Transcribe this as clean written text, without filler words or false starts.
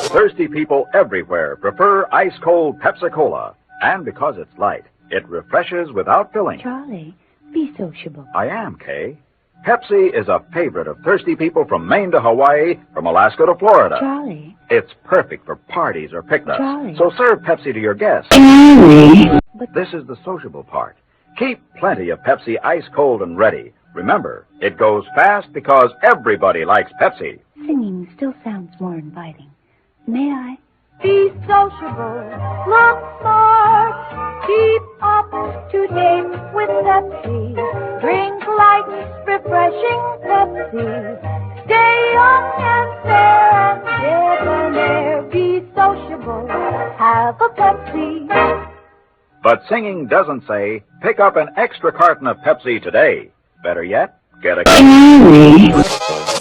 Thirsty people everywhere prefer ice-cold Pepsi-Cola. And because it's light, it refreshes without filling. Charlie, be sociable. I am, Kay. Pepsi is a favorite of thirsty people from Maine to Hawaii, from Alaska to Florida. Charlie. It's perfect for parties or picnics. Charlie. So serve Pepsi to your guests. But This is the sociable part. Keep plenty of Pepsi ice-cold and ready. Remember, it goes fast because everybody likes Pepsi. singing still sounds more inviting. May I? Be sociable, look smart, keep up to date with Pepsi. Drink light, refreshing Pepsi. Stay young and fair and debonair. Be sociable, have a Pepsi. But singing doesn't say, pick up an extra carton of Pepsi today. Better yet, get a...